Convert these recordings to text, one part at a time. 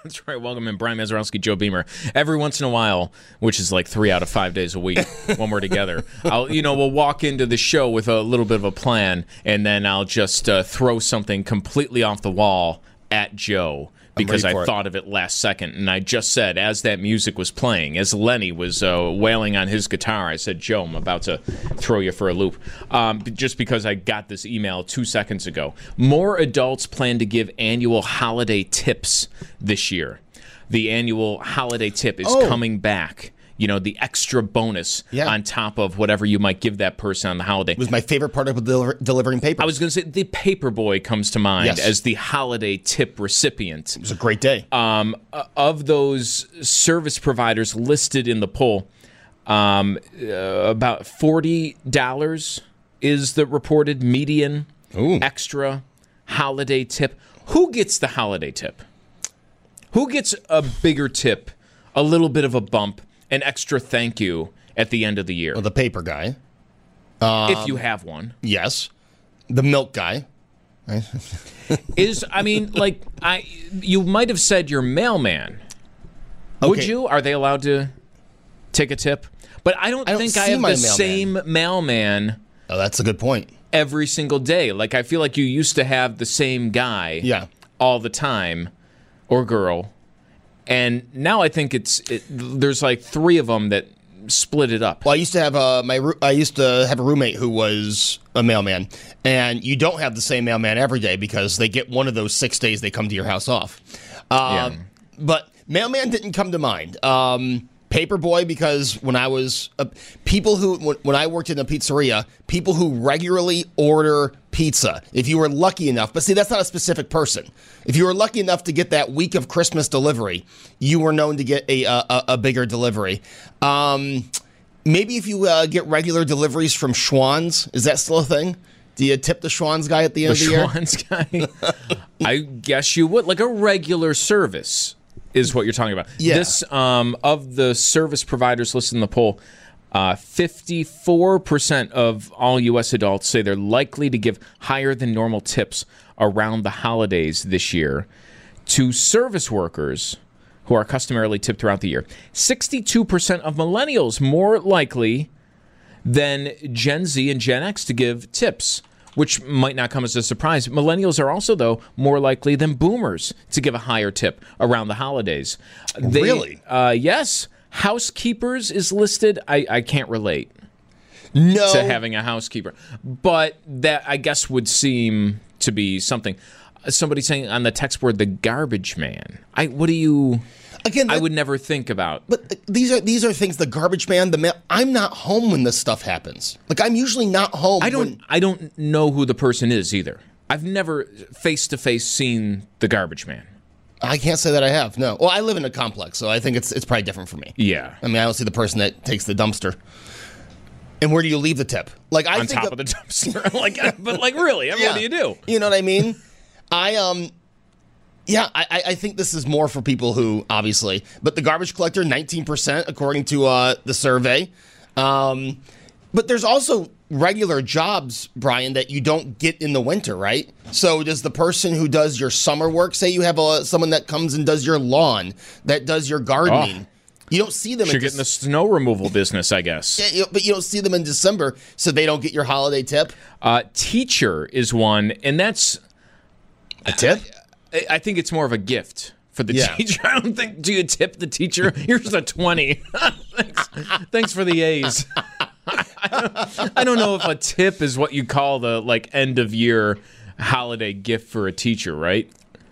That's right. Welcome in, Brian Mazurowski, Joe Beamer. Every once in a while, which is like 3 out of 5 days a week when we're together, we'll walk into the show with a little bit of a plan, and then I'll just throw something completely off the wall at Joe because I thought of it last second. And I just said, as that music was playing, as Lenny was wailing on his guitar, I said, Joe, I'm about to throw you for a loop. Just because I got this email 2 seconds ago. More adults plan to give annual holiday tips this year. The annual holiday tip is coming back. You know, the extra bonus on top of whatever you might give that person on the holiday. It was my favorite part of delivering papers. I was going to say the paper boy comes to mind as the holiday tip recipient. It was a great day. Of those service providers listed in the poll, about $40 is the reported median extra holiday tip. Who gets the holiday tip? Who gets a bigger tip, a little bit of a bump, an extra thank you at the end of the year? Well, the paper guy. If you have one. Yes. The milk guy. You might have said your mailman. Okay. Would you? Are they allowed to take a tip? But I don't think I have the same mailman. Oh, that's a good point. Every single day. Like, I feel like you used to have the same guy all the time, or girl. And now I think there's like 3 of them that split it up. Well, I used to have a roommate who was a mailman, and you don't have the same mailman every day because they get one of those 6 days they come to your house off. But mailman didn't come to mind. Paperboy, because when I was when I worked in a pizzeria, people who regularly order pizza, if you were lucky enough, but see, that's not a specific person. If you were lucky enough to get that week of Christmas delivery, you were known to get a bigger delivery. Maybe if you get regular deliveries from Schwann's, is that still a thing? Do you tip the Schwann's guy at the end of the year? The Schwann's guy? I guess you would. Like a regular service is what you're talking about. Yeah. This, of the service providers listed in the poll, 54% of all U.S. adults say they're likely to give higher than normal tips around the holidays this year to service workers who are customarily tipped throughout the year. 62% of millennials more likely than Gen Z and Gen X to give tips, which might not come as a surprise. Millennials are also, though, more likely than boomers to give a higher tip around the holidays. Really? Yes. Housekeepers is listed. I can't relate to having a housekeeper. But that, I guess, would seem to be something. Somebody saying on the text board, the garbage man. What do you... Again, I would never think about. But these are things. The garbage man, the mail. I'm not home when this stuff happens. Like, I'm usually not home. I don't know who the person is either. I've never face to face seen the garbage man. I can't say that I have. No. Well, I live in a complex, so I think it's probably different for me. Yeah. I mean, I don't see the person that takes the dumpster. And where do you leave the tip? Like, on top of the dumpster. But really, what do you do? You know what I mean? Yeah, I think this is more for people who, obviously, but the garbage collector, 19%, according to the survey. But there's also regular jobs, Brian, that you don't get in the winter, right? So does the person who does your summer work, say you have someone that comes and does your lawn, that does your gardening. You don't see them. You're getting the snow removal business, I guess. Yeah, but you don't see them in December, so they don't get your holiday tip. Teacher is one, and that's... A tip? I think it's more of a gift for the teacher. I don't think, do you tip the teacher? Here's a 20. Thanks for the A's. I don't know if a tip is what you call the end of year holiday gift for a teacher, right?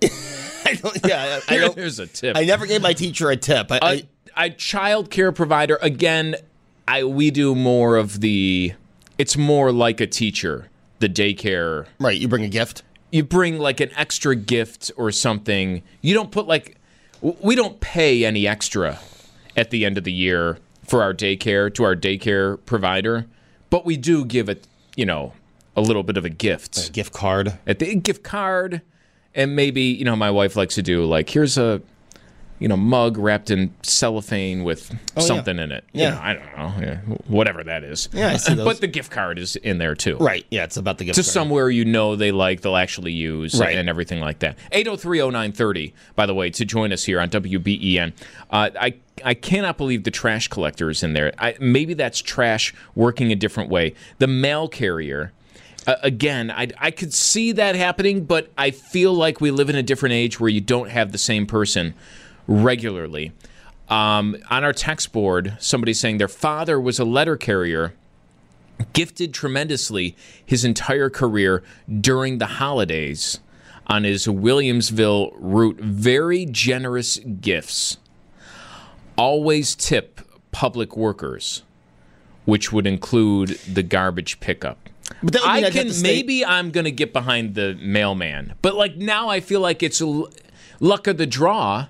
Here's a tip. I never gave my teacher a tip. A child care provider, again, we do more of it's more like a teacher, the daycare. Right, you bring a gift. You bring an extra gift or something. You don't put we don't pay any extra at the end of the year for our daycare to our daycare provider, but we do give it, a little bit of a gift. A gift card. At the gift card, and maybe, my wife likes to do here's a mug wrapped in cellophane with something in it. Yeah. I don't know. Yeah, whatever that is. Yeah, I see those. But the gift card is in there, too. Right. Yeah, it's about the gift To card. somewhere they'll actually use and everything like that. 8030930, by the way, to join us here on WBEN. I cannot believe the trash collector is in there. Maybe that's trash working a different way. The mail carrier... again, I could see that happening, but I feel like we live in a different age where you don't have the same person regularly. On our text board, somebody's saying their father was a letter carrier, gifted tremendously his entire career during the holidays on his Williamsville route. Very generous gifts. Always tip public workers, which would include the garbage pickup. But that would mean maybe I'm going to get behind the mailman. But now I feel like it's luck of the draw.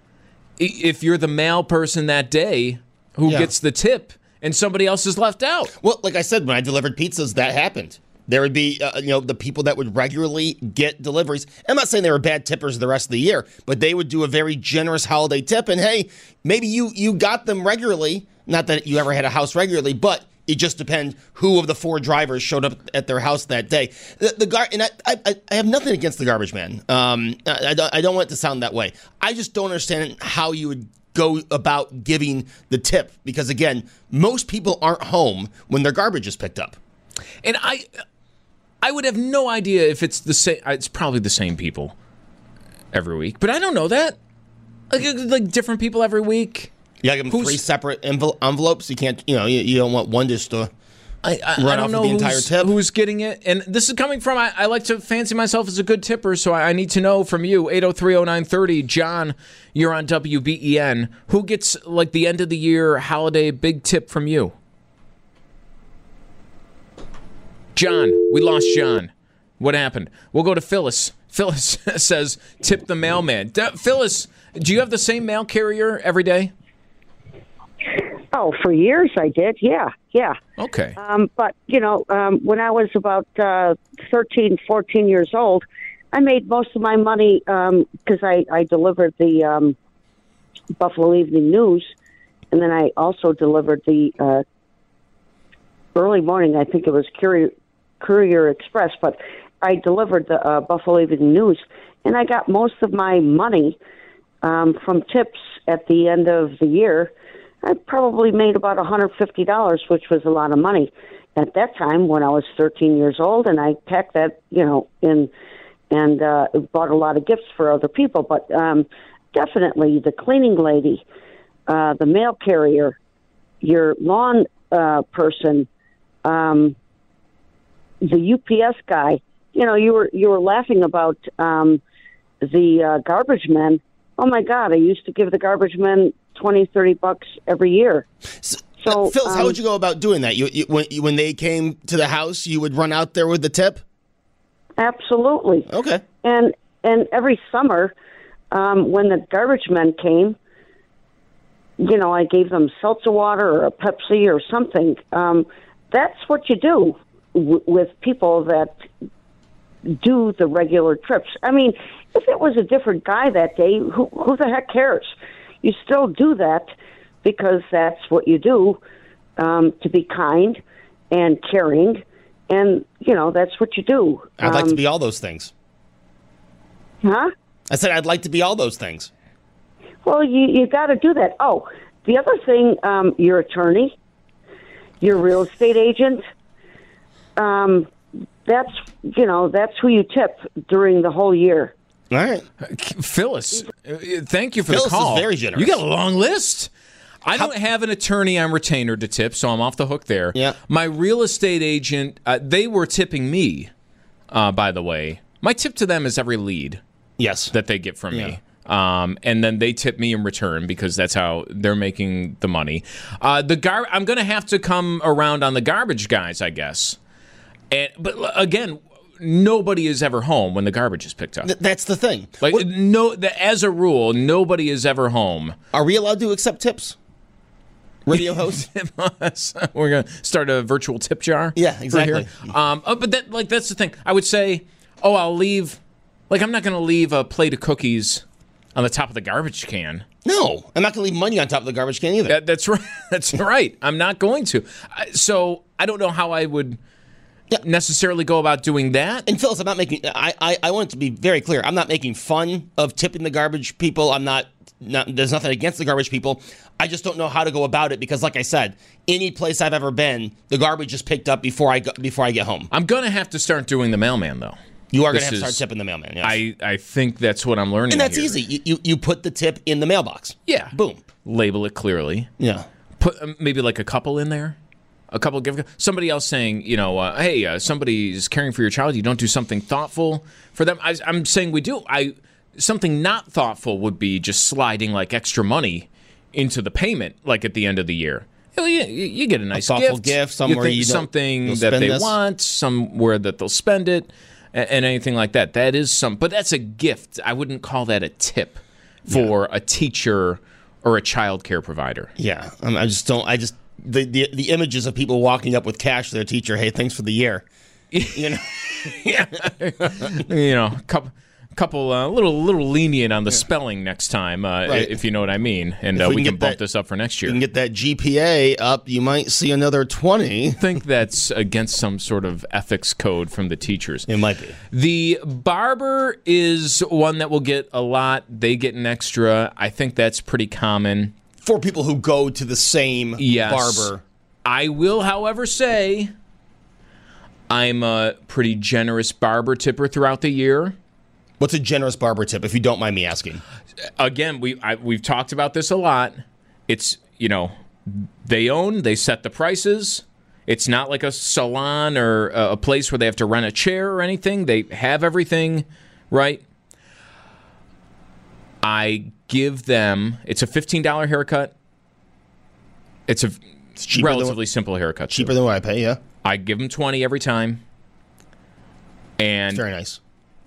If you're the mail person that day who gets the tip and somebody else is left out. Well, like I said, when I delivered pizzas, that happened. There would be, the people that would regularly get deliveries. I'm not saying they were bad tippers the rest of the year, but they would do a very generous holiday tip. And hey, maybe you got them regularly. Not that you ever had a house regularly, but it just depends who of the 4 drivers showed up at their house that day. I have nothing against the garbage man. I don't want it to sound that way. I just don't understand how you would go about giving the tip because, again, most people aren't home when their garbage is picked up. And I would have no idea if it's the same. It's probably the same people every week, but I don't know that. Like different people every week. You gotta give them 3 separate envelopes. You can't, you don't want one just to I don't know the entire tip. Who's getting it. And this is coming from, I like to fancy myself as a good tipper, so I need to know from you, 8030930. John, you're on WBEN. Who gets, the end of the year holiday big tip from you? John, we lost John. What happened? We'll go to Phyllis. Phyllis says, tip the mailman. Phyllis, do you have the same mail carrier every day? Oh, for years I did, yeah. Okay. But, when I was about 13, 14 years old, I made most of my money because I delivered the Buffalo Evening News, and then I also delivered the early morning, I think it was Courier Express, but I delivered the Buffalo Evening News, and I got most of my money from tips at the end of the year. I probably made about $150, which was a lot of money at that time when I was 13 years old, and I packed that, in and bought a lot of gifts for other people. But definitely the cleaning lady, the mail carrier, your lawn person, the UPS guy. You were laughing about the garbage men. Oh my God! I used to give the garbage men $20-$30 every year. So, Phyllis, how would you go about doing that? When they came to the house, you would run out there with the tip? Absolutely. Okay. And every summer, when the garbage men came, I gave them seltzer water or a Pepsi or something. That's what you do with people that do the regular trips. I mean, if it was a different guy that day, who the heck cares? You still do that because that's what you do, to be kind and caring, and, that's what you do. I'd like to be all those things. Huh? I said I'd like to be all those things. Well, you got to do that. Oh, the other thing, your attorney, your real estate agent, that's who you tip during the whole year. All right. Phyllis, thank you for Phyllis the call. Is very generous. You got a long list. I don't have an attorney I'm retainer to tip, so I'm off the hook there. Yeah. My real estate agent, they were tipping me, by the way. My tip to them is every lead that they get from me. And then they tip me in return because that's how they're making the money. I'm going to have to come around on the garbage guys, I guess. But again, nobody is ever home when the garbage is picked up. That's the thing. As a rule, nobody is ever home. Are we allowed to accept tips? Radio host? We're going to start a virtual tip jar. Yeah, exactly. But that's the thing. I would say, I'll leave. I'm not going to leave a plate of cookies On the top of the garbage can. No, I'm not going to leave money on top of the garbage can either. That's right. That's right. I'm not going to. So I don't know how I would necessarily go about doing that. And Phyllis, I'm not making. I want it to be very clear. I'm not making fun of tipping the garbage people. I'm not. There's nothing against the garbage people. I just don't know how to go about it because, like I said, any place I've ever been, the garbage is picked up before I get home. I'm gonna have to start doing the mailman though. You are going to have to start tipping the mailman. Yes. I think that's what I'm learning. And that's here. easy. You put the tip in the mailbox. Yeah. Boom. Label it clearly. Yeah. Put maybe like a couple in there. A couple gift. Somebody else saying, hey, somebody's caring for your child. You don't do something thoughtful for them. I'm saying we do. Something not thoughtful would be just sliding like extra money into the payment, like at the end of the year. You get a nice thoughtful gift somewhere something that they want, somewhere that they'll spend it. And anything like that. That is but that's a gift. I wouldn't call that a tip for a teacher or a child care provider. Yeah. The images of people walking up with cash to their teacher, hey, thanks for the year. Yeah. Couple little lenient on the spelling next time, right. if you know what I mean. And we can bump this up for next year. You can get that GPA up, you might see another 20. I think that's against some sort of ethics code from the teachers. It might be. The barber is one that will get a lot. They get an extra. I think that's pretty common. For people who go to the same barber. I will, however, say I'm a pretty generous barber tipper throughout the year. What's a generous barber tip, if you don't mind me asking? Again, we've talked about this a lot. It's, they set the prices. It's not like a salon or a place where they have to rent a chair or anything. They have everything, right? I give them, it's a $15 haircut. It's relatively simple haircut. Cheaper than what I pay, yeah. I give them $20 every time. And it's very nice.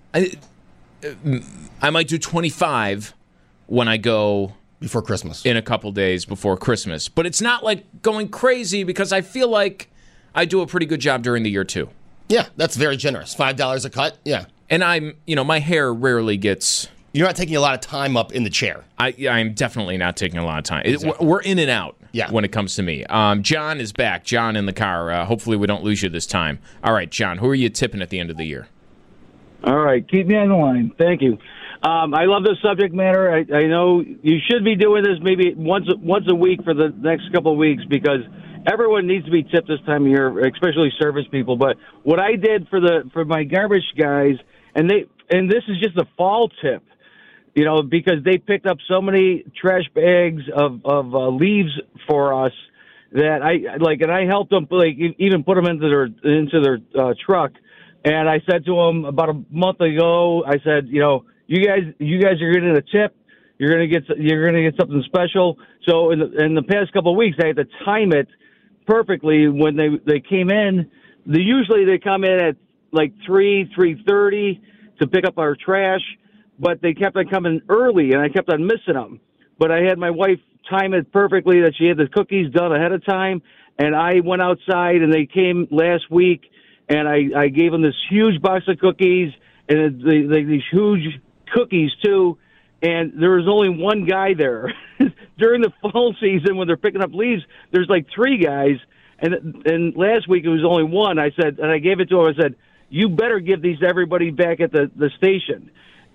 I might do $25 when I go before Christmas. In a couple days before Christmas. But it's not like going crazy because I feel like I do a pretty good job during the year too. Yeah, that's very generous. $5 a cut, yeah. And my hair rarely gets... You're not taking a lot of time up in the chair. I'm definitely not taking a lot of time. Exactly. We're in and out when it comes to me. John is back. John in the car. Hopefully we don't lose you this time. All right, John, who are you tipping at the end of the year? All right, keep me on the line. Thank you. I love this subject matter. I know you should be doing this maybe once a week for the next couple of weeks because everyone needs to be tipped this time of year, especially service people. But what I did for my garbage guys, and this is just a fall tip, because they picked up so many trash bags of leaves for us that I helped them even put them into their truck. And I said to them about a month ago, I said, you guys are getting a tip. You're gonna get something special. So in the past couple of weeks, I had to time it perfectly when they came in. Usually they come in at like 3:30 to pick up our trash, but they kept on coming early, and I kept on missing them. But I had my wife time it perfectly that she had the cookies done ahead of time, and I went outside, and they came last week. And I gave them this huge box of cookies and these huge cookies, too. And there was only one guy there. During the fall season when they're picking up leaves, there's like 3 guys. And last week it was only one. I said, and I gave it to him. I said, you better give these to everybody back at the station.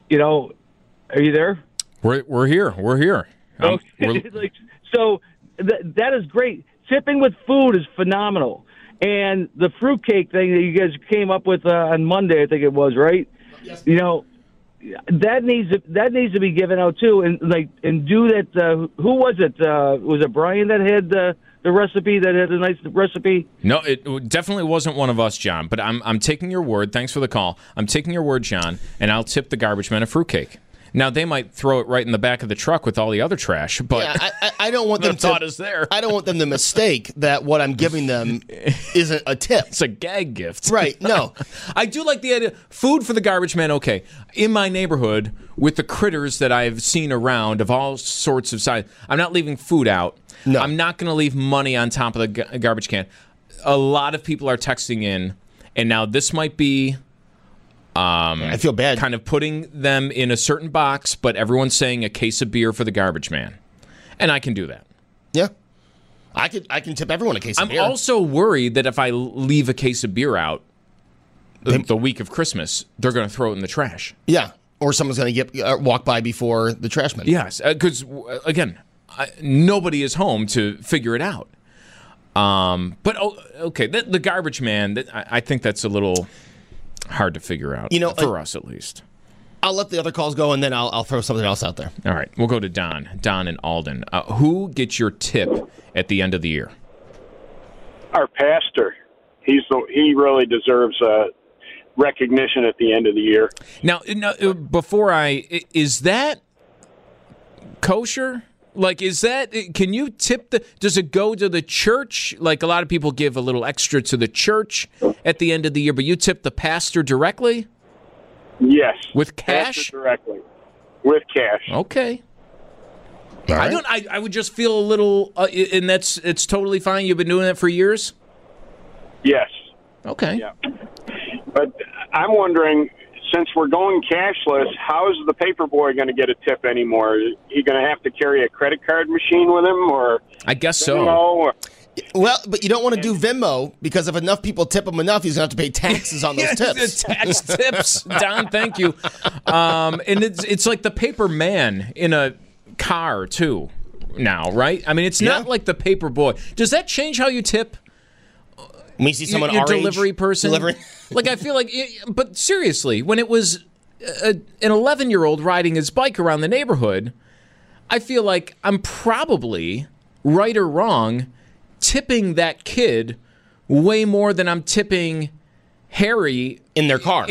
Are you there? We're here. We're here. Okay. So that is great. Tipping with food is phenomenal. And the fruitcake thing that you guys came up with on Monday, I think it was, right? Yes. That needs to be given out too, and do that. Who was it? Was it Brian that had the recipe? That had a nice recipe? No, it definitely wasn't one of us, John. But I'm taking your word. Thanks for the call. I'm taking your word, John, and I'll tip the garbage men a fruitcake. Now they might throw it right in the back of the truck with all the other trash, but yeah, I don't want them the thought is there. I don't want them to mistake that what I'm giving them isn't a tip. It's a gag gift, right? No, I do like the idea. Food for the garbage man. Okay, in my neighborhood with the critters that I've seen around of all sorts of sizes, I'm not leaving food out. No, I'm not going to leave money on top of the garbage can. A lot of people are texting in, and now this might be I feel bad. Kind of putting them in a certain box, but everyone's saying a case of beer for the garbage man. And I can do that. Yeah. I can tip everyone a case of beer. I'm also worried that if I leave a case of beer out the week of Christmas, they're going to throw it in the trash. Yeah. Or someone's going to walk by before the trash man. Yes. Because, again, nobody is home to figure it out. But, okay, the garbage man, I think that's a little hard to figure out, for us at least. I'll let the other calls go, and then I'll throw something else out there. All right. We'll go to Don. Don in Alden. Who gets your tip at the end of the year? Our pastor. He really deserves recognition at the end of the year. Now, is that kosher? Like, can you tip does it go to the church? Like, a lot of people give a little extra to the church at the end of the year, but you tip the pastor directly? Yes. With cash? Pastor directly. With cash. Okay. All right. I would just feel a little, and it's totally fine. You've been doing that for years? Yes. Okay. Yeah. But I'm wondering, since we're going cashless, how is the paper boy going to get a tip anymore? Is he going to have to carry a credit card machine with him, or I guess so. Well, but you don't want to do Venmo, because if enough people tip him enough, he's going to have to pay taxes on those tips. Tax tips, Don. Thank you. And it's like the paper man in a car too now, right? I mean, it's not like the paper boy. Does that change how you tip? When you see someone your our delivery age person, delivering. Like, I feel like, but seriously, when it was an 11-year-old riding his bike around the neighborhood, I feel like I'm probably, right or wrong, tipping that kid way more than I'm tipping Harry in their car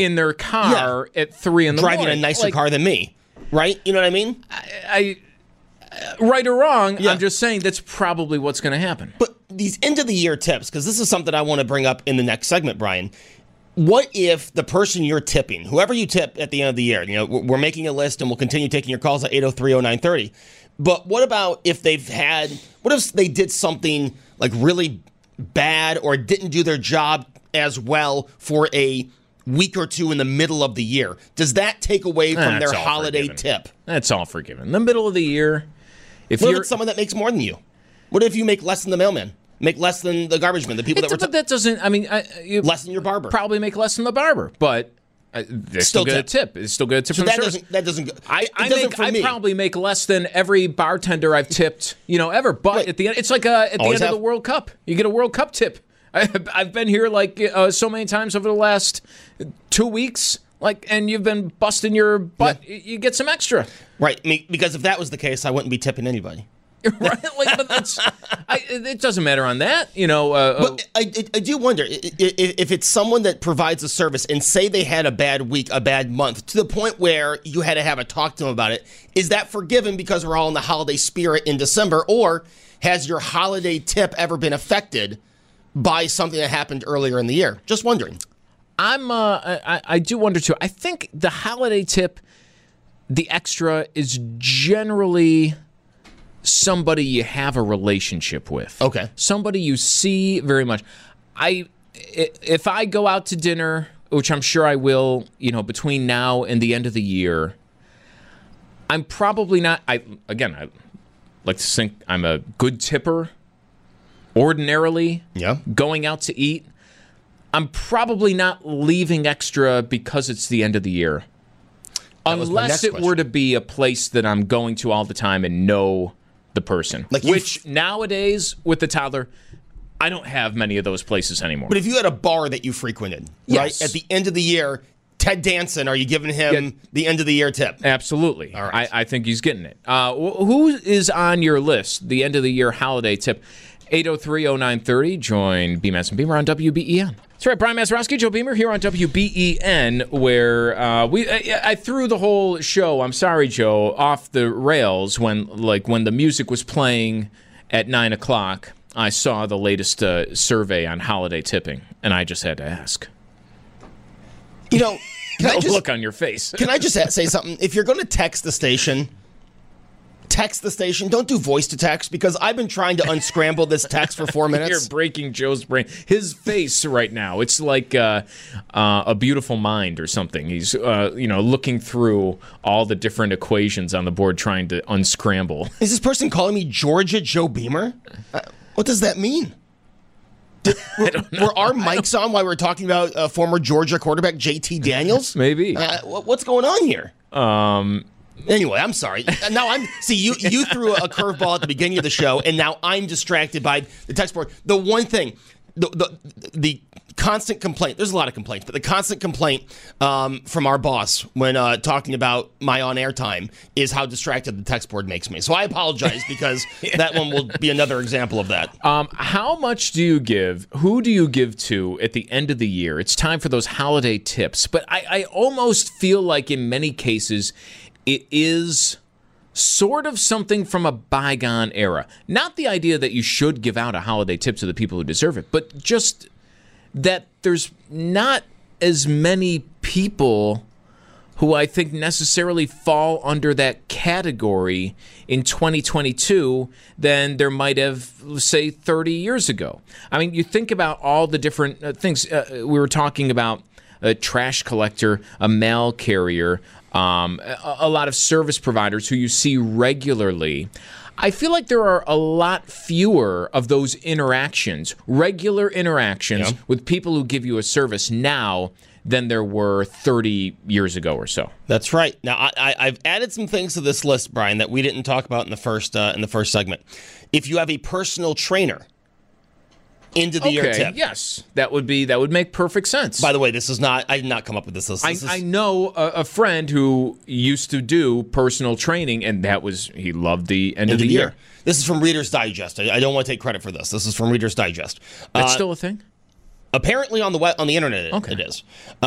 at 3 in the morning. Driving a nicer car than me, right? You know what I mean? I right or wrong, I'm just saying that's probably what's going to happen. But these end of the year tips, because this is something I want to bring up in the next segment, Brian. What if the person you're tipping, whoever you tip at the end of the year, we're making a list and we'll continue taking your calls at 803-0930. But what about if what if they did something like really bad or didn't do their job as well for a week or two in the middle of the year? Does that take away from their holiday tip? That's all forgiven. The middle of the year. What if it's someone that makes more than you? What if you make less than the mailman? Make less than the garbage man? The people But that doesn't, I mean... less than your barber. Probably make less than the barber, but... They still get a tip. It's still get a tip from the service. That doesn't go. I probably make less than every bartender I've tipped, ever. But at the end, it's like at the end of the World Cup, you get a World Cup tip. I've been here so many times over the last 2 weeks, and you've been busting your butt. Yeah. You get some extra, right? Because if that was the case, I wouldn't be tipping anybody. Right? But it doesn't matter on that, But I do wonder if it's someone that provides a service and say they had a bad week, a bad month, to the point where you had to have a talk to them about it. Is that forgiven because we're all in the holiday spirit in December, or has your holiday tip ever been affected by something that happened earlier in the year? Just wondering. I do wonder too. I think the holiday tip, the extra, is generally somebody you have a relationship with. Okay. Somebody you see very much. If I go out to dinner, which I'm sure I will, between now and the end of the year, I'm probably not. I like to think I'm a good tipper. Ordinarily, going out to eat, I'm probably not leaving extra because it's the end of the year. Unless it were to be a place that I'm going to all the time and know the person, which nowadays with the toddler, I don't have many of those places anymore. But if you had a bar that you frequented, right, at the end of the year, Ted Danson, are you giving him the end of the year tip? Absolutely. All right. I think he's getting it. Who is on your list, the end of the year holiday tip? 803-0930, join BMS and Beamer on WBEN. That's right, Brian Mazurowski, Joe Beamer here on WBEN, where I threw the whole show, I'm sorry, Joe, off the rails when the music was playing at 9 o'clock. I saw the latest survey on holiday tipping, and I just had to ask. Look on your face. Can I just say something? If you're going to text the station text the station. Don't do voice to text, because I've been trying to unscramble this text for 4 minutes. You're breaking Joe's brain. His face right now, it's like A Beautiful Mind or something. He's looking through all the different equations on the board trying to unscramble. Is this person calling me Georgia Joe Beamer? What does that mean? Were our mics on while we were talking about former Georgia quarterback JT Daniels? Maybe. What's going on here? Anyway, I'm sorry. Now you threw a curveball at the beginning of the show, and now I'm distracted by the text board. The one thing, the constant complaint. There's a lot of complaints, but the constant complaint from our boss when talking about my on-air time is how distracted the text board makes me. So I apologize, because that one will be another example of that. How much do you give? Who do you give to at the end of the year? It's time for those holiday tips, but I almost feel like in many cases it is sort of something from a bygone era. Not the idea that you should give out a holiday tip to the people who deserve it, but just that there's not as many people who I think necessarily fall under that category in 2022 than there might have, say, 30 years ago. I mean, you think about all the different things. We were talking about a trash collector, a mail carrier, a lot of service providers who you see regularly. I feel like there are a lot fewer of those regular interactions with people who give you a service now than there were 30 years ago or so. That's right. Now, I've added some things to this list, Brian, that we didn't talk about in the first segment. If you have a personal trainer, end of the year tip. Yes, that would make perfect sense. By the way, I did not come up with this list. I know a friend who used to do personal training, and he loved the end of the year. This is from Reader's Digest. I don't want to take credit for this. This is from Reader's Digest. That's still a thing? Apparently on the internet it is.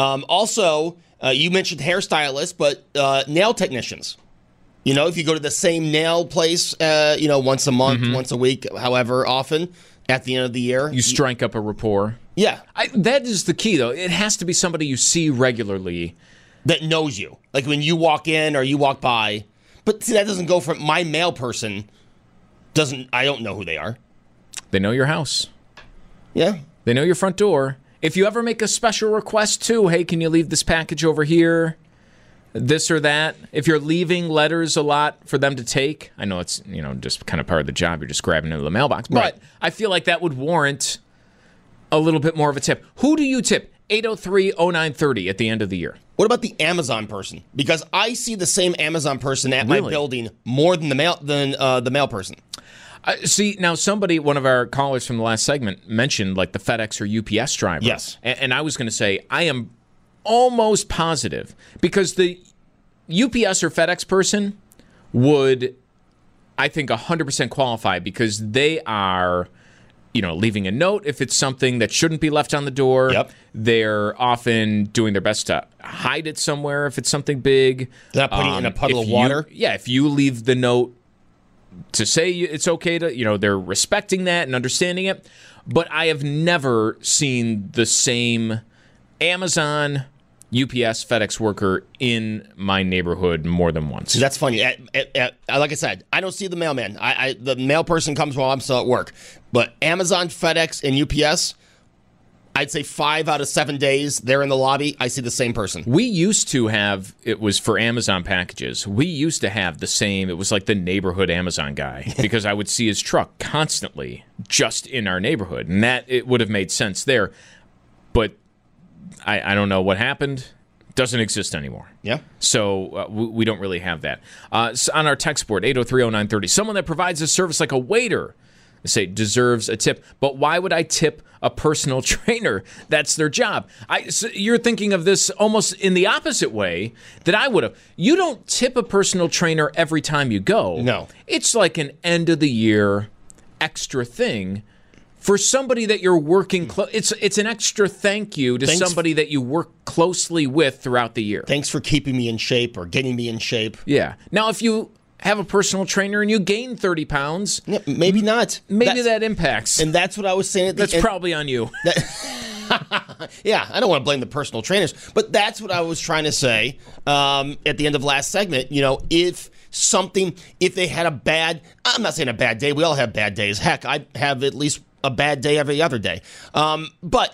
Also, you mentioned hairstylists, but nail technicians. If you go to the same nail place, once a month, once a week, however often, at the end of the year, you strike up a rapport. Yeah. That is the key, though. It has to be somebody you see regularly. That knows you. Like when you walk in or you walk by. But see, that doesn't go from my mail person. I don't know who they are. They know your house. Yeah. They know your front door. If you ever make a special request, too, hey, can you leave this package over here? This or that. If you're leaving letters a lot for them to take, I know it's just kind of part of the job. You're just grabbing into the mailbox. But I feel like that would warrant a little bit more of a tip. Who do you tip? 803-0930 at the end of the year. What about the Amazon person? Because I see the same Amazon person at my building more than the mail person. See, now one of our callers from the last segment mentioned like the FedEx or UPS driver. Yes. And I was going to say, I am almost positive, because the UPS or FedEx person would, I think, 100% qualify, because they are, leaving a note if it's something that shouldn't be left on the door. Yep. They're often doing their best to hide it somewhere if it's something big. They're not putting it in a puddle of water. If you leave the note to say it's okay to, they're respecting that and understanding it. But I have never seen the same Amazon, UPS, FedEx worker in my neighborhood more than once. See, that's funny. Like I said, I don't see the mailman. The mail person comes while I'm still at work. But Amazon, FedEx, and UPS, I'd say 5 out of 7 days they're in the lobby, I see the same person. We used to have, it was for Amazon packages, we used to have the same, it was like the neighborhood Amazon guy, because I would see his truck constantly just in our neighborhood, and it would have made sense there. But I don't know what happened. Doesn't exist anymore. Yeah. So we don't really have that. So on our text board, 803-0930, someone that provides a service like a waiter, say, deserves a tip. But why would I tip a personal trainer? That's their job. So you're thinking of this almost in the opposite way that I would have. You don't tip a personal trainer every time you go. No. It's like an end-of-the-year extra thing. For somebody that you're working it's an extra thank you to somebody that you work closely with throughout the year. Thanks for keeping me in shape or getting me in shape. Yeah. Now, if you have a personal trainer and you gain 30 pounds, maybe not. Maybe that impacts. And that's what I was saying. That's probably on you. Yeah, I don't want to blame the personal trainers, but that's what I was trying to say at the end of last segment. If something, if they had I'm not saying a bad day. We all have bad days. Heck, I have at least a bad day every other day. But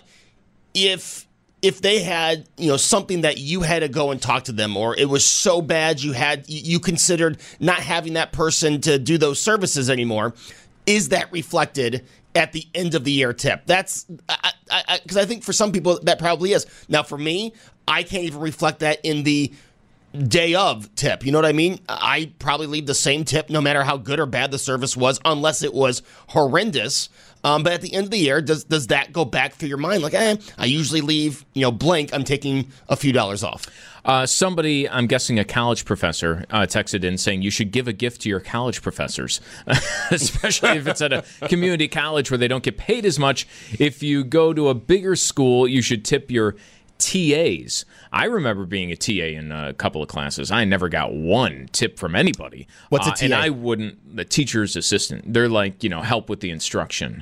if they had, something that you had to go and talk to them, or it was so bad you considered not having that person to do those services anymore, is that reflected at the end of the year tip? That's because I think for some people that probably is. Now for me, I can't even reflect that in the day of tip. You know what I mean? I probably leave the same tip no matter how good or bad the service was, unless it was horrendous. But at the end of the year, does that go back through your mind? Like, I usually leave, blank. I'm taking a few dollars off. Somebody, I'm guessing a college professor, texted in saying you should give a gift to your college professors, especially if it's at a community college where they don't get paid as much. If you go to a bigger school, you should tip your TAs. I remember being a TA in a couple of classes. I never got one tip from anybody. What's a TA? And I wouldn't, the teacher's assistant. They're like, help with the instruction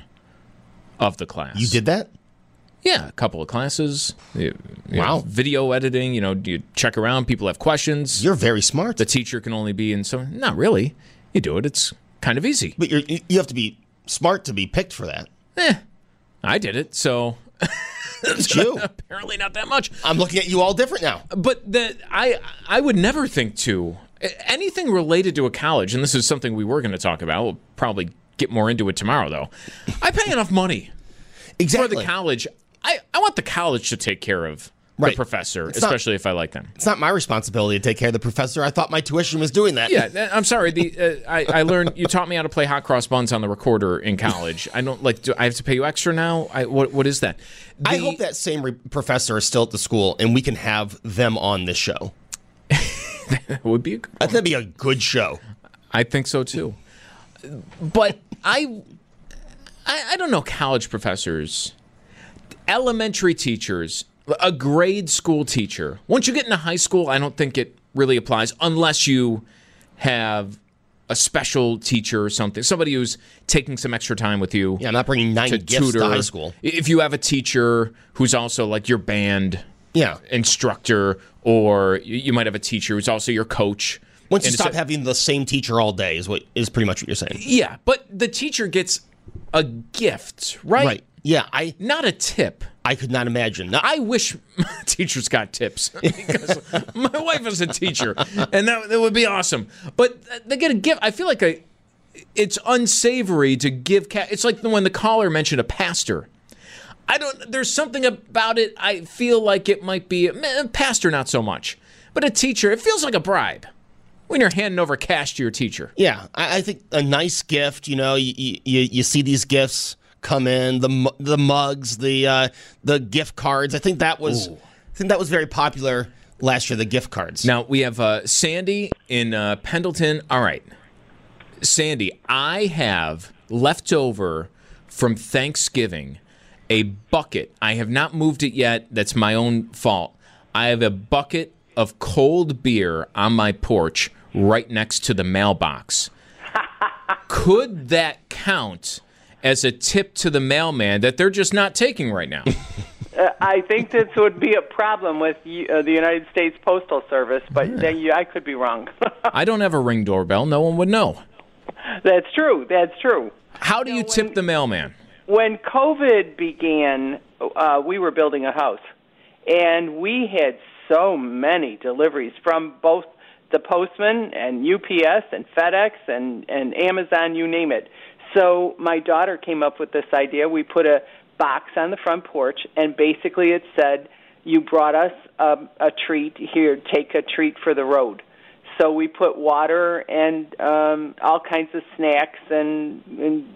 of the class. You did that? Yeah, a couple of classes. Wow. Video editing, you check around, people have questions. You're very smart. The teacher can only be in some, not really. You do it, it's kind of easy. But you have to be smart to be picked for that. I did it, so it's you. Apparently not that much. I'm looking at you all different now. But I would never think to anything related to a college, and this is something we were going to talk about. We'll probably get more into it tomorrow, though. I pay enough money exactly for the college. I want the college to take care of the professor, especially if I like them. It's not my responsibility to take care of the professor. I thought my tuition was doing that. Yeah, I'm sorry. I learned, you taught me how to play hot cross buns on the recorder in college. I don't do I have to pay you extra now? What is that? I hope that same professor is still at the school and we can have them on this show. That would be a good one. I think that'd be a good show. I think so too. But I don't know college professors, elementary teachers, a grade school teacher. Once you get into high school, I don't think it really applies unless you have a special teacher or something, somebody who's taking some extra time with you. Yeah, I'm not bringing 9 gifts to high school. If you have a teacher who's also like your band instructor, or you might have a teacher who's also your coach. Once you stop having the same teacher all day is pretty much what you're saying. Yeah, but the teacher gets a gift, right? Right. Yeah, not a tip. I could not imagine. No, I wish teachers got tips because my wife is a teacher, and that would be awesome. But they get a gift. I feel like it's unsavory to give. It's like when the caller mentioned a pastor. There's something about it. I feel like it might be a pastor, not so much, but a teacher. It feels like a bribe when you're handing over cash to your teacher. Yeah, I think a nice gift. You see these gifts come in, the mugs, the gift cards. I think that was very popular last year. The gift cards. Now we have Sandy in Pendleton. All right, Sandy, I have left over from Thanksgiving a bucket. I have not moved it yet. That's my own fault. I have a bucket of cold beer on my porch right next to the mailbox. Could that count as a tip to the mailman that they're just not taking right now? I think this would be a problem with the United States Postal Service, but then I could be wrong. I don't have a Ring doorbell. No one would know. That's true. How do you tip the mailman? When COVID began, we were building a house, and we had so many deliveries from both the postman and UPS and FedEx and Amazon, you name it. So my daughter came up with this idea. We put a box on the front porch, and basically it said, you brought us a treat. Here, take a treat for the road. So we put water and all kinds of snacks and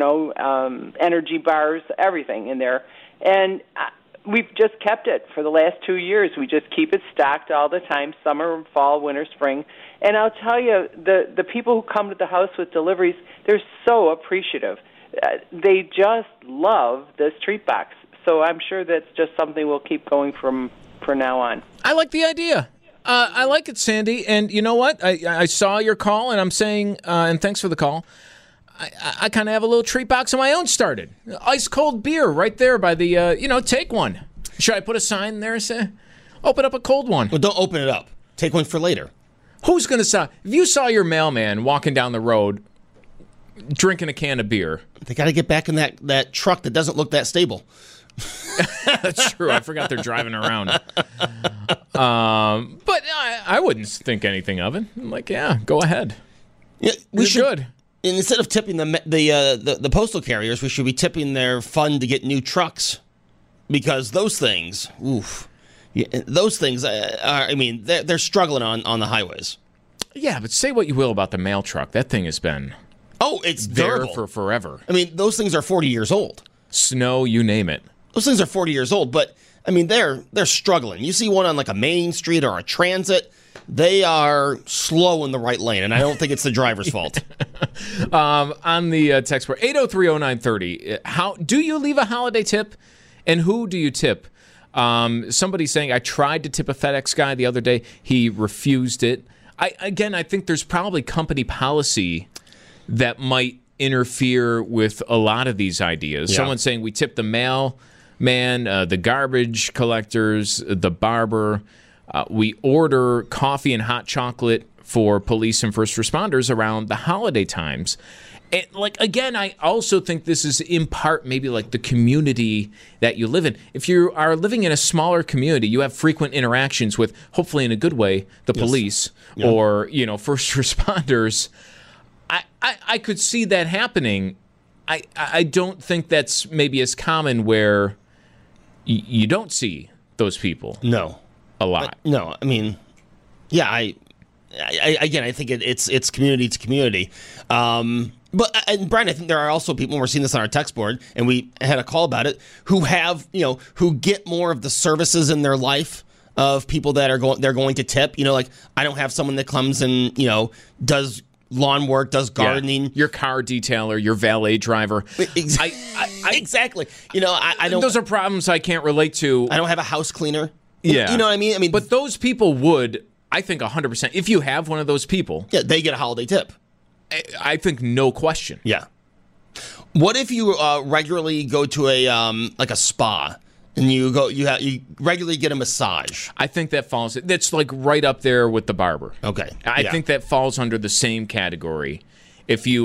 energy bars, everything in there. And we've just kept it for the last 2 years. We just keep it stocked all the time, summer, fall, winter, spring. And I'll tell you, the people who come to the house with deliveries, they're so appreciative. They just love this treat box. So I'm sure that's just something we'll keep going from now on. I like the idea. I like it, Sandy. And you know what? I saw your call, and I'm saying, and thanks for the call, I kind of have a little treat box of my own started. Ice cold beer right there by the, take one. Should I put a sign there? Say, open up a cold one. Well, don't open it up. Take one for later. Who's going to stop? If you saw your mailman walking down the road drinking a can of beer. They got to get back in that truck that doesn't look that stable. That's true. I forgot they're driving around. But I wouldn't think anything of it. I'm like, yeah, go ahead. Yeah, we should. Instead of tipping the postal carriers, we should be tipping their fund to get new trucks, because those things, they're struggling on the highways. Yeah, but say what you will about the mail truck, that thing has been it's there durable for forever. I mean, those things are 40 years old. Snow, you name it. Those things are 40 years old, but I mean, they're struggling. You see one on like a main street or a transit, they are slow in the right lane, and I don't think it's the driver's fault. On the text board, 8030930, how do you leave a holiday tip, and who do you tip? Somebody saying, I tried to tip a FedEx guy the other day. He refused it. I think there's probably company policy that might interfere with a lot of these ideas. Yeah. Someone's saying we tip the mailman, the garbage collectors, the barber. We order coffee and hot chocolate for police and first responders around the holiday times. And again, I also think this is in part maybe like the community that you live in. If you are living in a smaller community, you have frequent interactions with, hopefully in a good way, the police or, first responders. I could see that happening. I don't think that's maybe as common where you don't see those people. No. A lot. No, I mean, yeah, I think it's community to community. But Brian, I think there are also people, and we're seeing this on our text board, and we had a call about it, who have, who get more of the services in their life of people that they're going to tip. Like I don't have someone that comes and, does lawn work, does gardening. Yeah. Your car detailer, your valet driver. Exactly. I don't. Those are problems I can't relate to. I don't have a house cleaner. Yeah. You know what I mean? But those people would, I think 100%, if you have one of those people. Yeah, they get a holiday tip. I think no question. Yeah. What if you regularly go to a spa and you regularly get a massage? I think that's like right up there with the barber. Okay. I think that falls under the same category. If you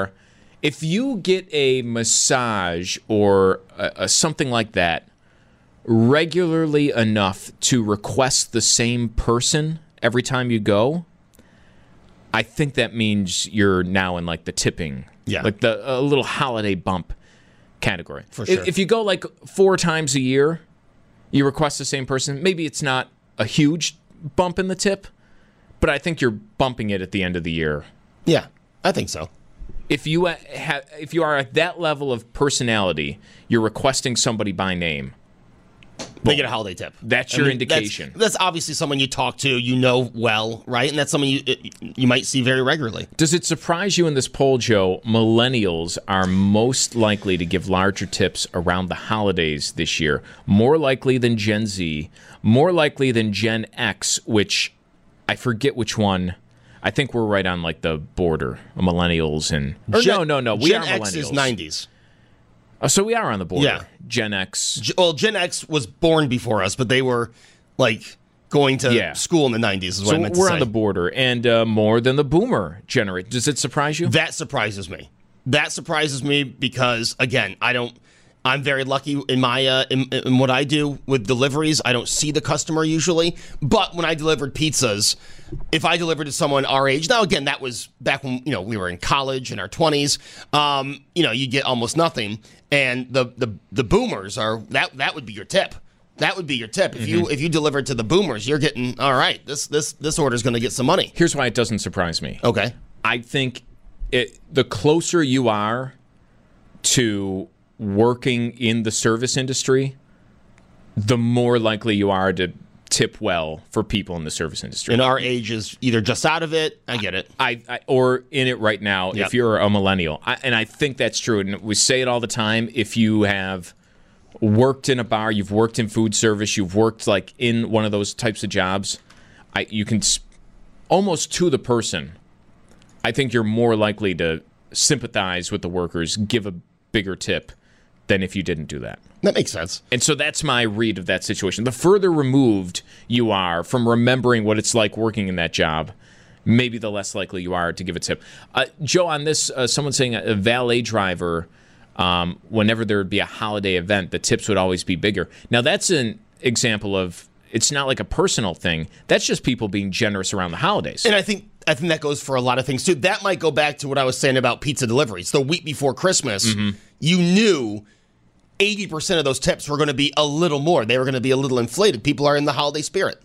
get a massage or something like that regularly enough to request the same person every time you go, I think that means you're now in like the tipping, like a little holiday bump category. For sure. If you go like 4 times a year, you request the same person, maybe it's not a huge bump in the tip, but I think you're bumping it at the end of the year. Yeah, I think so. If you are at that level of personality, you're requesting somebody by name. They get a holiday tip. That's your indication. That's obviously someone you talk to, well, right? And that's someone you might see very regularly. Does it surprise you in this poll, Joe, millennials are most likely to give larger tips around the holidays this year? More likely than Gen Z, more likely than Gen X, which I forget which one. I think we're right on like the border of millennials and... No. We Gen are millennials. X is 90s. Oh, so we are on the border. Yeah. Gen X. Well, Gen X was born before us, but they were like going to school in the 90s is what I meant to say. So we're on the border, and more than the boomer generation. Does it surprise you? That surprises me. That surprises me because, again, I'm very lucky in my in what I do with deliveries. I don't see the customer usually, but when I delivered pizzas, if I delivered to someone our age, now again that was back when we were in college in our 20s. You get almost nothing, and the boomers are that would be your tip. That would be your tip. If you deliver to the boomers, you're getting all right. This order is going to get some money. Here's why it doesn't surprise me. Okay, I think the closer you are to working in the service industry, the more likely you are to tip well for people in the service industry. And our age is either just out of it, I get it, or in it right now. Yep. If you're a millennial, and I think that's true. And we say it all the time. If you have worked in a bar, you've worked in food service, you've worked like in one of those types of jobs, you can almost to the person. I think you're more likely to sympathize with the workers, give a bigger tip than if you didn't do that. That makes sense. And so that's my read of that situation. The further removed you are from remembering what it's like working in that job, maybe the less likely you are to give a tip. Joe, on this, someone saying a valet driver, whenever there would be a holiday event, the tips would always be bigger. Now, that's an example of, it's not like a personal thing. That's just people being generous around the holidays. And I think that goes for a lot of things, too. That might go back to what I was saying about pizza deliveries. The week before Christmas, you knew 80% of those tips were going to be a little more. They were going to be a little inflated. People are in the holiday spirit.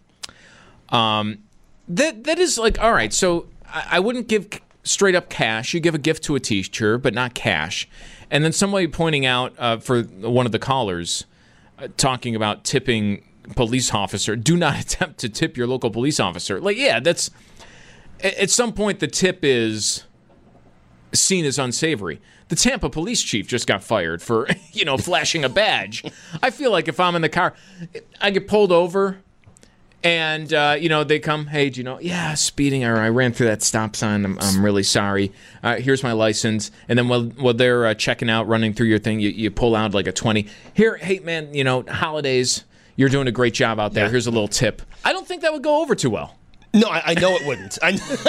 That is like, all right, so I wouldn't give straight up cash. You give a gift to a teacher, but not cash. And then somebody pointing out for one of the callers, talking about tipping police officer, do not attempt to tip your local police officer. Like, yeah, that's, at some point the tip is seen as unsavory. The Tampa police chief just got fired for, flashing a badge. I feel like if I'm in the car, I get pulled over and, they come, hey, speeding, or I ran through that stop sign. I'm really sorry. Here's my license. And then while they're checking out, running through your thing, you pull out like a 20. Here, hey, man, holidays, you're doing a great job out there. Yeah. Here's a little tip. I don't think that would go over too well. No, I know it wouldn't.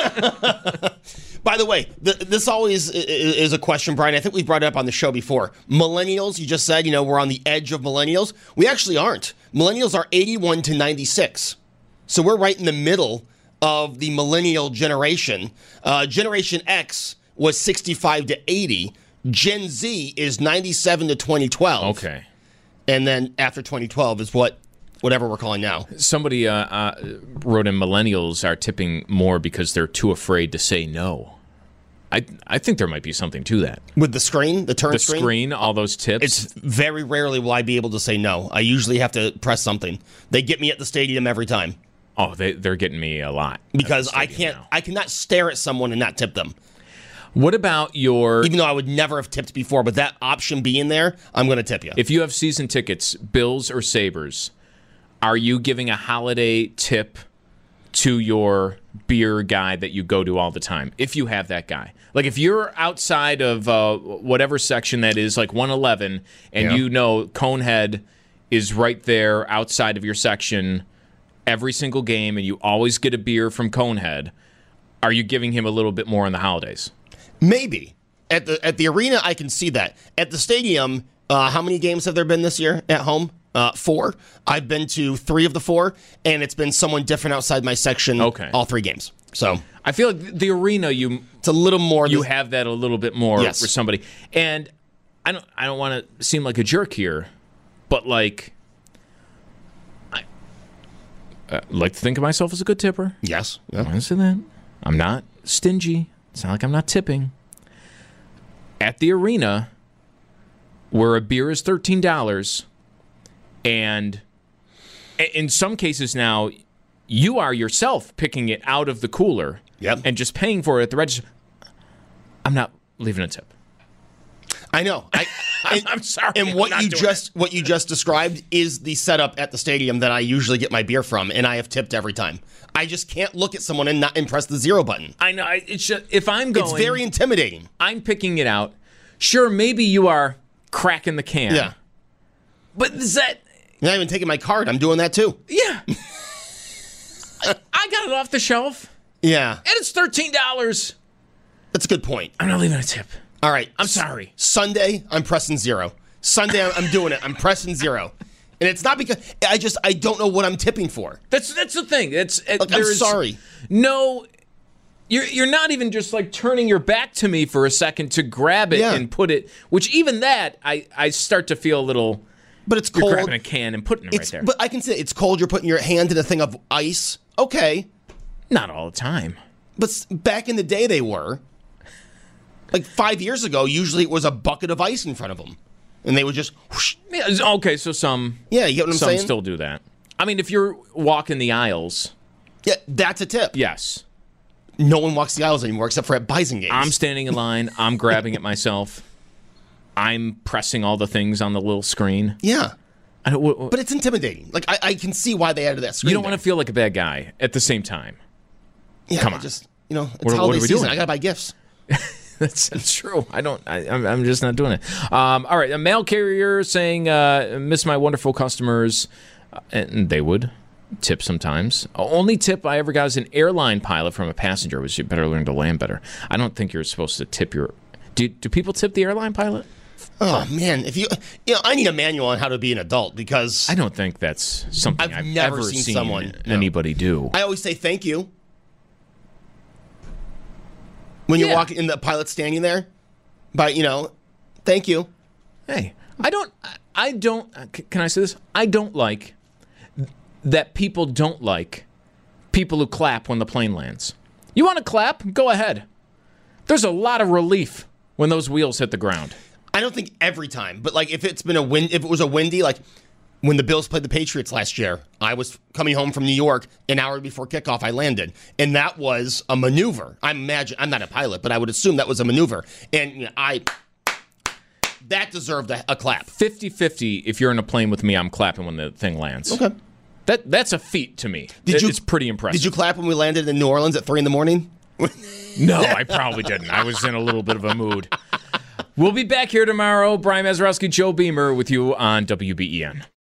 By the way, this always is a question, Brian. I think we brought it up on the show before. Millennials, you just said, we're on the edge of millennials. We actually aren't. Millennials are 81 to 96. So we're right in the middle of the millennial generation. Generation X was 65 to 80. Gen Z is 97 to 2012. Okay. And then after 2012 is whatever we're calling now. Somebody wrote in, millennials are tipping more because they're too afraid to say no. I think there might be something to that. With the screen, the turn screen? The screen, all those tips. It's very rarely will I be able to say no. I usually have to press something. They get me at the stadium every time. Oh, they're getting me a lot. Because I cannot stare at someone and not tip them. What about even though I would never have tipped before, but that option being there, I'm going to tip you. If you have season tickets, Bills or Sabres, are you giving a holiday tip to your beer guy that you go to all the time? If you have that guy. Like if you're outside of whatever section that is, like 111, and Conehead is right there outside of your section every single game, and you always get a beer from Conehead, are you giving him a little bit more on the holidays? Maybe. At the arena, I can see that. At the stadium, how many games have there been this year at home? 4. I've been to 3 of the 4, and it's been someone different outside my section all 3 games. So I feel like the arena, it's a little more. You have that a little bit more for somebody. And I don't want to seem like a jerk here, but like I like to think of myself as a good tipper. Yes. I want to say that. I'm not stingy. It's not like I'm not tipping. At the arena, where a beer is $13, and in some cases now, you are yourself picking it out of the cooler and just paying for it at the register, I'm not leaving a tip. I know. I'm sorry. And what you just described is the setup at the stadium that I usually get my beer from, and I have tipped every time. I just can't look at someone and not press the 0 button. I know. It's just, if I'm going, it's very intimidating. I'm picking it out. Sure, maybe you are cracking the can. Yeah. But is that? You're not even taking my card. I'm doing that too. Yeah. I got it off the shelf. Yeah. And it's $13. That's a good point. I'm not leaving a tip. All right. I'm sorry. Sunday, I'm pressing 0. Sunday, I'm doing it. I'm pressing 0. And it's not because I don't know what I'm tipping for. That's the thing. I'm sorry. No, you're not even just like turning your back to me for a second to grab it and put it. Which even that I start to feel a little. But it's cold. You're grabbing a can and putting it right there. But I can say it's cold. You're putting your hand in a thing of ice. Okay. Not all the time. But back in the day, they were. Like 5 years ago, usually it was a bucket of ice in front of them. And they would just whoosh. Yeah, okay, so some. Yeah, you get what I'm saying? Some still do that. I mean, if you're walking the aisles. Yeah, that's a tip. Yes. No one walks the aisles anymore except for at Bison games. I'm standing in line. I'm grabbing it myself. I'm pressing all the things on the little screen. Yeah. But it's intimidating. Like, I can see why they added that screen. You don't want to feel like a bad guy at the same time. Yeah, come on. It's holiday season. I got to buy gifts. That's true. I'm just not doing it. All right. A mail carrier saying, miss my wonderful customers. And they would. Tip sometimes. Only tip I ever got as an airline pilot from a passenger was you better learn to land better. I don't think you're supposed to tip your... Do people tip the airline pilot? Oh, man. I need a manual on how to be an adult because... I don't think that's something I've never ever seen anybody do. I always say thank you. When you're walking in, the pilot's standing there. Thank you. Hey, I don't, can I say this? I don't like that people don't like people who clap when the plane lands. You want to clap? Go ahead. There's a lot of relief when those wheels hit the ground. I don't think every time, but if if it was a windy, like when the Bills played the Patriots last year, I was coming home from New York an hour before kickoff. I landed, and that was a maneuver. I'm not a pilot, but I would assume that was a maneuver, and that deserved a clap. 50-50. If you're in a plane with me, I'm clapping when the thing lands. Okay, that's a feat to me. It's pretty impressive. Did you clap when we landed in New Orleans at 3 a.m? No, I probably didn't. I was in a little bit of a mood. We'll be back here tomorrow. Brian Mazurowski, Joe Beamer with you on WBEN.